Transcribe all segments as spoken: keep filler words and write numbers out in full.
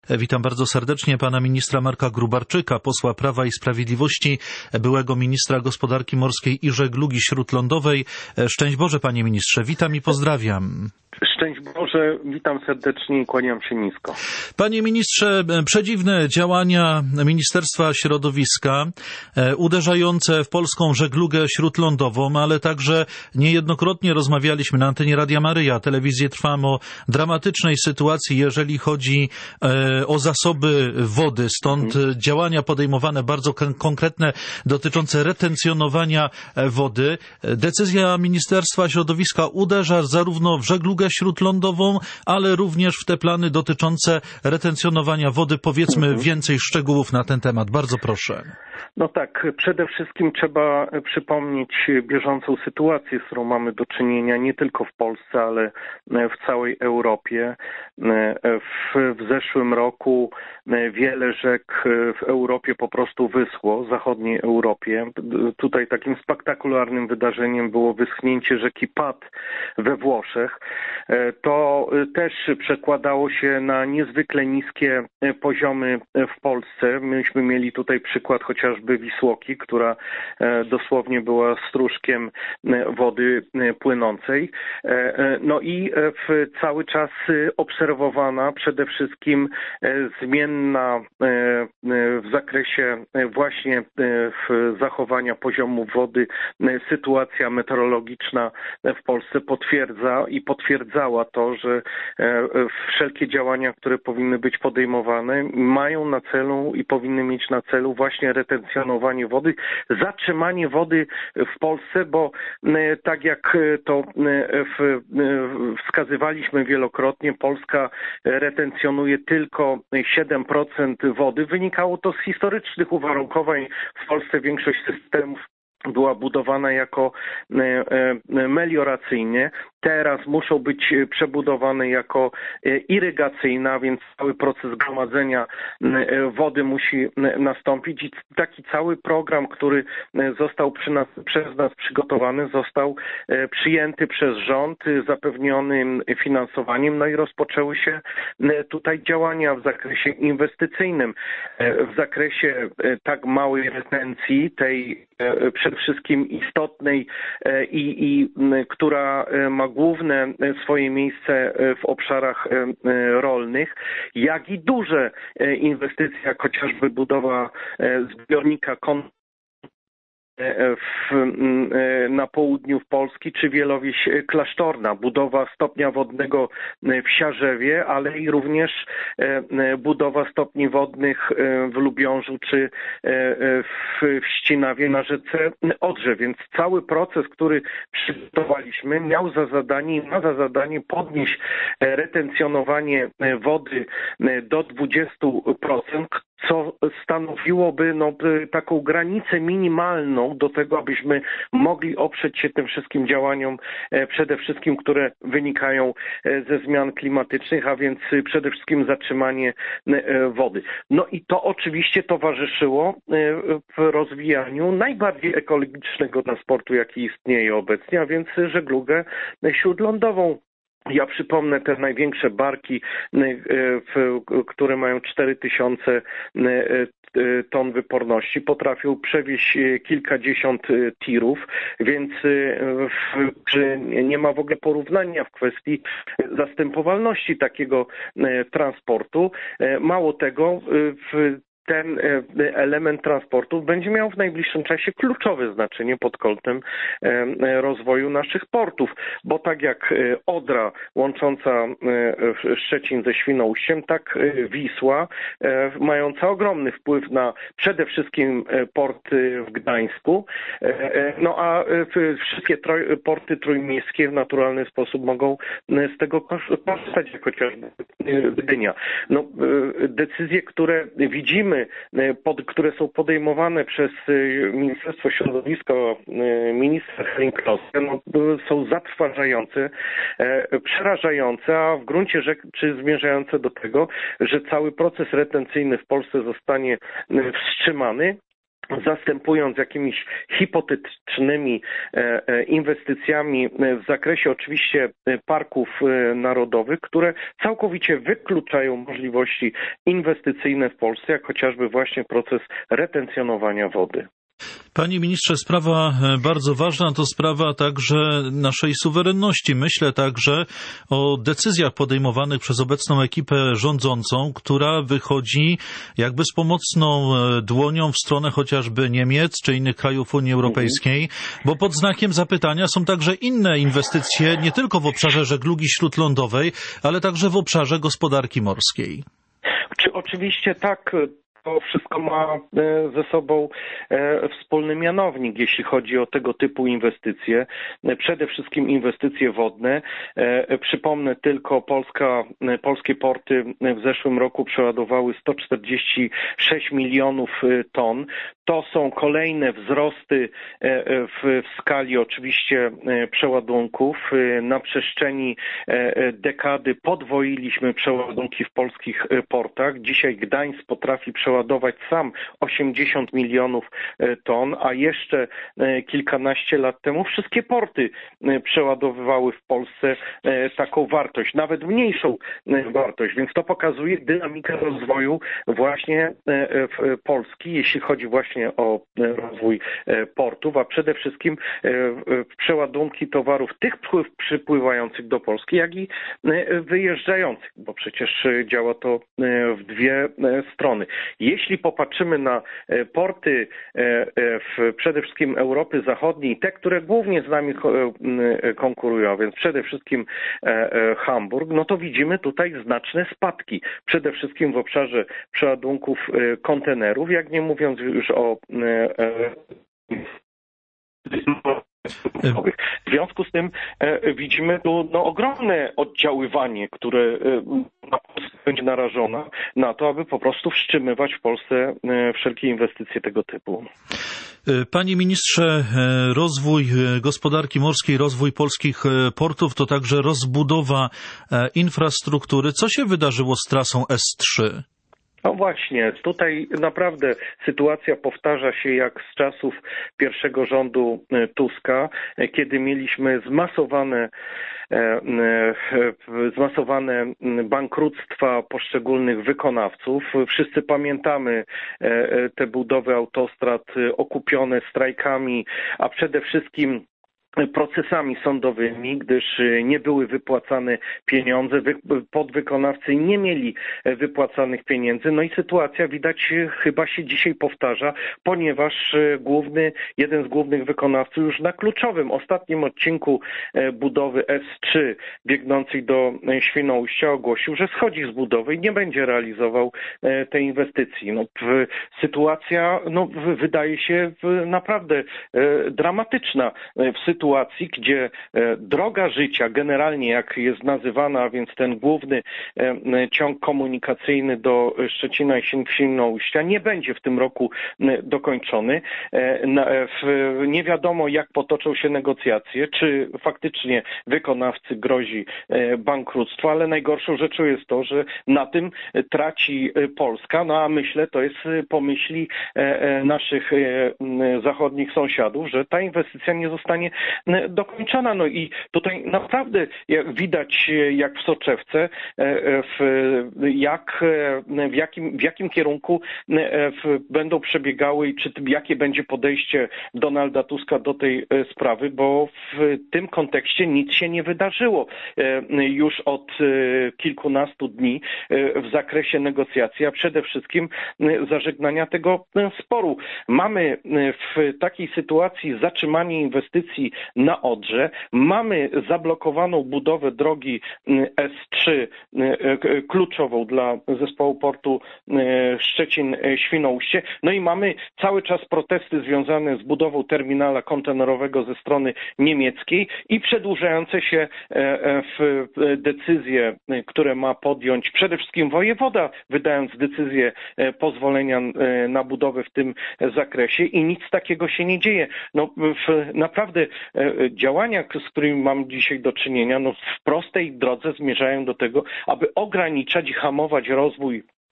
Witam bardzo serdecznie pana ministra Marka Gróbarczyka, posła Prawa i Sprawiedliwości, byłego ministra gospodarki morskiej i żeglugi śródlądowej. Szczęść Boże, panie ministrze, witam i pozdrawiam. Szczęść Boże, witam serdecznie i kłaniam się nisko. Panie ministrze, przedziwne działania Ministerstwa Środowiska, uderzające w polską żeglugę śródlądową, ale także niejednokrotnie rozmawialiśmy na antenie Radia Maryja, Telewizję Trwam, o dramatycznej sytuacji, jeżeli chodzi o zasoby wody. Stąd hmm. działania podejmowane bardzo konkretne dotyczące retencjonowania wody. Decyzja Ministerstwa Środowiska uderza zarówno w żeglugę śródlądową, ale również w te plany dotyczące retencjonowania wody. Powiedzmy hmm. więcej szczegółów na ten temat. Bardzo proszę. No tak, przede wszystkim trzeba przypomnieć bieżącą sytuację, z którą mamy do czynienia nie tylko w Polsce, ale w całej Europie. W, w zeszłym roku wiele rzek w Europie po prostu wyschło, w zachodniej Europie. Tutaj takim spektakularnym wydarzeniem było wyschnięcie rzeki Pat we Włoszech. To też przekładało się na niezwykle niskie poziomy w Polsce. Myśmy mieli tutaj przykład chociażby Wisłoki, która dosłownie była stróżkiem wody płynącej. No i w cały czas obserwowana przede wszystkim zmienna w zakresie właśnie zachowania poziomu wody sytuacja meteorologiczna w Polsce potwierdza i potwierdzała to, że wszelkie działania, które powinny być podejmowane, mają na celu i powinny mieć na celu właśnie retencjonowanie wody, zatrzymanie wody w Polsce, bo tak jak to wskazywaliśmy wielokrotnie, Polska retencjonuje tylko siedem procent wody. Wynikało to z historycznych uwarunkowań. W Polsce większość systemów była budowana jako melioracyjnie. Teraz muszą być przebudowane jako irygacyjna, więc cały proces gromadzenia wody musi nastąpić i taki cały program, który został przy nas, przez nas przygotowany, został przyjęty przez rząd, zapewnionym finansowaniem, no i rozpoczęły się tutaj działania w zakresie inwestycyjnym, w zakresie tak małej retencji, tej przede wszystkim istotnej i, i która ma główne swoje miejsce w obszarach rolnych, jak i duże inwestycje, jak chociażby budowa zbiornika kon W, na południu Polski, czy Wielowieś Klasztorna, budowa stopnia wodnego w Siarzewie, ale i również budowa stopni wodnych w Lubiążu czy w Ścinawie na rzece Odrze. Więc cały proces, który przygotowaliśmy, miał za zadanie i ma za zadanie podnieść retencjonowanie wody do dwudziestu procent, co stanowiłoby no, taką granicę minimalną do tego, abyśmy mogli oprzeć się tym wszystkim działaniom, przede wszystkim, które wynikają ze zmian klimatycznych, a więc przede wszystkim zatrzymanie wody. No i to oczywiście towarzyszyło w rozwijaniu najbardziej ekologicznego transportu, jaki istnieje obecnie, a więc żeglugę śródlądową. Ja przypomnę te największe barki, które mają cztery tysiące ton wyporności, potrafią przewieźć kilkadziesiąt tirów, więc nie ma w ogóle porównania w kwestii zastępowalności takiego transportu. Mało tego, w ten element transportu będzie miał w najbliższym czasie kluczowe znaczenie pod kątem rozwoju naszych portów, bo tak jak Odra łącząca Szczecin ze Świnoujściem, tak Wisła, mająca ogromny wpływ na przede wszystkim porty w Gdańsku, no a wszystkie porty trójmiejskie w naturalny sposób mogą z tego korzystać, jak chociażby Gdynia. No, decyzje, które widzimy, Pod, które są podejmowane przez Ministerstwo Środowiska, minister Henning-Kloska, no, są zatrważające, przerażające, a w gruncie rzeczy zmierzające do tego, że cały proces retencyjny w Polsce zostanie wstrzymany, zastępując jakimiś hipotetycznymi inwestycjami w zakresie oczywiście parków narodowych, które całkowicie wykluczają możliwości inwestycyjne w Polsce, jak chociażby właśnie proces retencjonowania wody. Panie ministrze, sprawa bardzo ważna to sprawa także naszej suwerenności. Myślę także o decyzjach podejmowanych przez obecną ekipę rządzącą, która wychodzi jakby z pomocną dłonią w stronę chociażby Niemiec czy innych krajów Unii Europejskiej, bo pod znakiem zapytania są także inne inwestycje, nie tylko w obszarze żeglugi śródlądowej, ale także w obszarze gospodarki morskiej. Czy oczywiście tak. To wszystko ma ze sobą wspólny mianownik, jeśli chodzi o tego typu inwestycje. Przede wszystkim inwestycje wodne. Przypomnę tylko, Polska, polskie porty w zeszłym roku przeładowały sto czterdzieści sześć milionów ton. To są kolejne wzrosty w, w skali oczywiście przeładunków. Na przestrzeni dekady podwoiliśmy przeładunki w polskich portach. Dzisiaj Gdańsk potrafi przeładować sam osiemdziesiąt milionów ton, a jeszcze kilkanaście lat temu wszystkie porty przeładowywały w Polsce taką wartość, nawet mniejszą wartość, więc to pokazuje dynamikę rozwoju właśnie Polski, jeśli chodzi właśnie o rozwój portów, a przede wszystkim przeładunki towarów, tych przypływających do Polski, jak i wyjeżdżających, bo przecież działa to w dwie strony. Jeśli popatrzymy na porty w przede wszystkim Europy Zachodniej, te, które głównie z nami konkurują, a więc przede wszystkim Hamburg, no to widzimy tutaj znaczne spadki. Przede wszystkim w obszarze przeładunków kontenerów, jak nie mówiąc już o w związku z tym widzimy tu no, ogromne oddziaływanie, które będzie narażone na to, aby po prostu wstrzymywać w Polsce wszelkie inwestycje tego typu. Panie ministrze, rozwój gospodarki morskiej, rozwój polskich portów to także rozbudowa infrastruktury. Co się wydarzyło z trasą S trzy? No właśnie, tutaj naprawdę sytuacja powtarza się jak z czasów pierwszego rządu Tuska, kiedy mieliśmy zmasowane zmasowane bankructwa poszczególnych wykonawców. Wszyscy pamiętamy te budowy autostrad okupione strajkami, a przede wszystkim procesami sądowymi, gdyż nie były wypłacane pieniądze, podwykonawcy nie mieli wypłacanych pieniędzy. No i sytuacja widać chyba się dzisiaj powtarza, ponieważ główny, jeden z głównych wykonawców już na kluczowym, ostatnim odcinku budowy S trzy biegnącej do Świnoujścia ogłosił, że schodzi z budowy i nie będzie realizował tej inwestycji. No, sytuacja no, wydaje się naprawdę dramatyczna w sytuacji, sytuacji, gdzie droga życia, generalnie jak jest nazywana, a więc ten główny ciąg komunikacyjny do Szczecina i Świnoujścia nie będzie w tym roku dokończony. Nie wiadomo, jak potoczą się negocjacje, czy faktycznie wykonawcy grozi bankructwo, ale najgorszą rzeczą jest to, że na tym traci Polska, no a myślę, to jest po myśli naszych zachodnich sąsiadów, że ta inwestycja nie zostanie dokończona. No i tutaj naprawdę jak widać jak w soczewce, w, jak, w, jakim, w jakim kierunku w, będą przebiegały i czy jakie będzie podejście Donalda Tuska do tej sprawy, bo w tym kontekście nic się nie wydarzyło już od kilkunastu dni w zakresie negocjacji, a przede wszystkim zażegnania tego sporu. Mamy w takiej sytuacji zatrzymanie inwestycji na Odrze, mamy zablokowaną budowę drogi S trzy, kluczową dla zespołu portu Szczecin-Świnoujście, no i mamy cały czas protesty związane z budową terminala kontenerowego ze strony niemieckiej i przedłużające się w decyzje, które ma podjąć przede wszystkim wojewoda, wydając decyzję pozwolenia na budowę w tym zakresie i nic takiego się nie dzieje. No, w, naprawdę działania, z którymi mam dzisiaj do czynienia, no w prostej drodze zmierzają do tego, aby ograniczać i hamować rozwój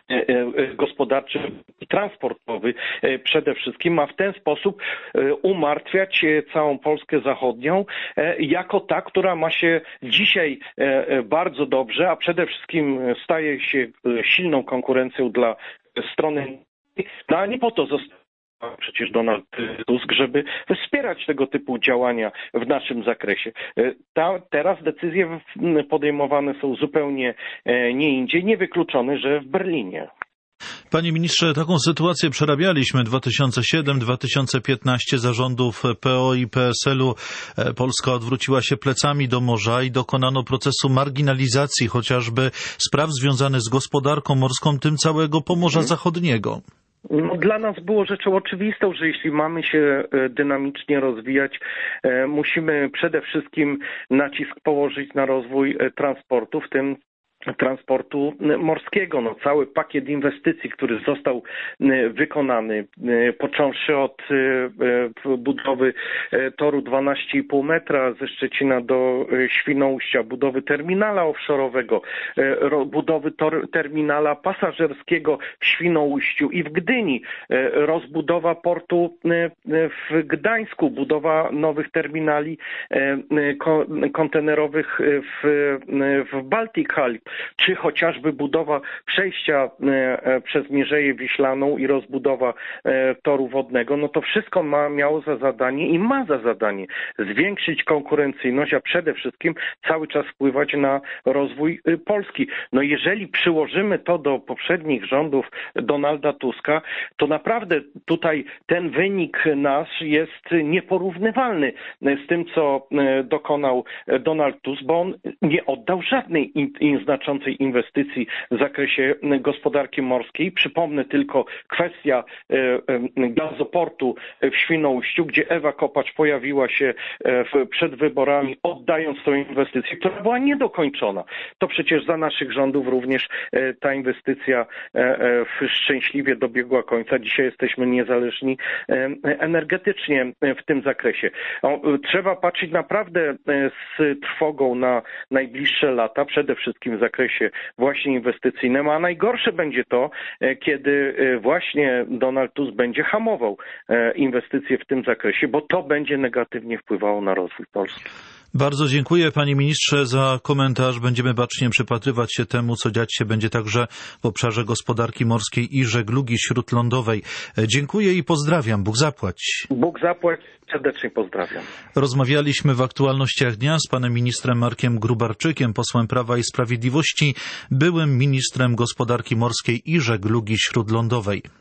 gospodarczy i transportowy przede wszystkim, a w ten sposób umartwiać całą Polskę zachodnią jako ta, która ma się dzisiaj bardzo dobrze, a przede wszystkim staje się silną konkurencją dla strony, no a nie po to został przecież Donald Tusk, żeby wspierać tego typu działania w naszym zakresie. Ta, teraz decyzje podejmowane są zupełnie nie indziej, niewykluczone, że w Berlinie. Panie ministrze, taką sytuację przerabialiśmy dwa tysiące siódmy do dwa tysiące piętnastego zarządów P O i P S L u. Polska odwróciła się plecami do morza i dokonano procesu marginalizacji chociażby spraw związanych z gospodarką morską, tym całego Pomorza Zachodniego. No, dla nas było rzeczą oczywistą, że jeśli mamy się dynamicznie rozwijać, musimy przede wszystkim nacisk położyć na rozwój transportu, w tym transportu morskiego. No, cały pakiet inwestycji, który został wykonany, począwszy od budowy toru dwanaście i pół metra ze Szczecina do Świnoujścia, budowy terminala offshore'owego, budowy tor, terminala pasażerskiego w Świnoujściu i w Gdyni, rozbudowa portu w Gdańsku, budowa nowych terminali kontenerowych w, w Baltic Hall, czy chociażby budowa przejścia przez Mierzeję Wiślaną i rozbudowa toru wodnego, no to wszystko ma, miało za zadanie i ma za zadanie zwiększyć konkurencyjność, a przede wszystkim cały czas wpływać na rozwój Polski. No jeżeli przyłożymy to do poprzednich rządów Donalda Tuska, to naprawdę tutaj ten wynik nasz jest nieporównywalny z tym, co dokonał Donald Tusk, bo on nie oddał żadnej in, in znaczącej inwestycji w zakresie gospodarki morskiej. Przypomnę tylko kwestia gazoportu w Świnoujściu, gdzie Ewa Kopacz pojawiła się przed wyborami, oddając tę inwestycję, która była niedokończona. To przecież za naszych rządów również ta inwestycja szczęśliwie dobiegła końca. Dzisiaj jesteśmy niezależni energetycznie w tym zakresie. Trzeba patrzeć naprawdę z trwogą na najbliższe lata, przede wszystkim w zakresie właśnie inwestycyjnym, a najgorsze będzie to, kiedy właśnie Donald Tusk będzie hamował inwestycje w tym zakresie, bo to będzie negatywnie wpływało na rozwój Polski. Bardzo dziękuję, panie ministrze, za komentarz. Będziemy bacznie przypatrywać się temu, co dziać się będzie także w obszarze gospodarki morskiej i żeglugi śródlądowej. Dziękuję i pozdrawiam. Bóg zapłać. Bóg zapłać. Serdecznie pozdrawiam. Rozmawialiśmy w aktualnościach dnia z panem ministrem Markiem Gróbarczykiem, posłem Prawa i Sprawiedliwości, byłym ministrem gospodarki morskiej i żeglugi śródlądowej.